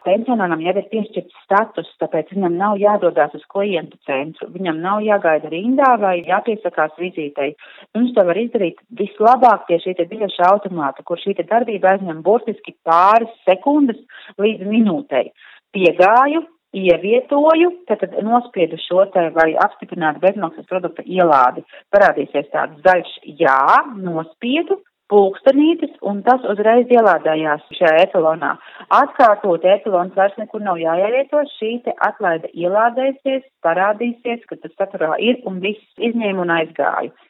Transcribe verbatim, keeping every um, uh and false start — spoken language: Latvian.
pensionāram jau ir piešķirts status, tāpēc viņam nav jādodās uz klientu centru, viņam nav jāgaida rindā vai jāpiesakās vizītei. Viņš to var izdarīt vislabāk pie šī te biļešu automāta, kur šī te darbība aizņem burtiski pāris sekundes līdz minūtei. Piegāju, ievietoju, tad nospiedu šo te vai apstiprinātu bezmaksas produkta ielādi. Parādīsies tāds zaļš jā, nospiedu, pulkstenītis, un tas uzreiz ielādējās šajā etalonā. Atkārtot etalons vairs nekur nav jāievieto, šī te atlaide ielādēsies, parādīsies, ka tas saturā ir un viss izņēma un aizgāju.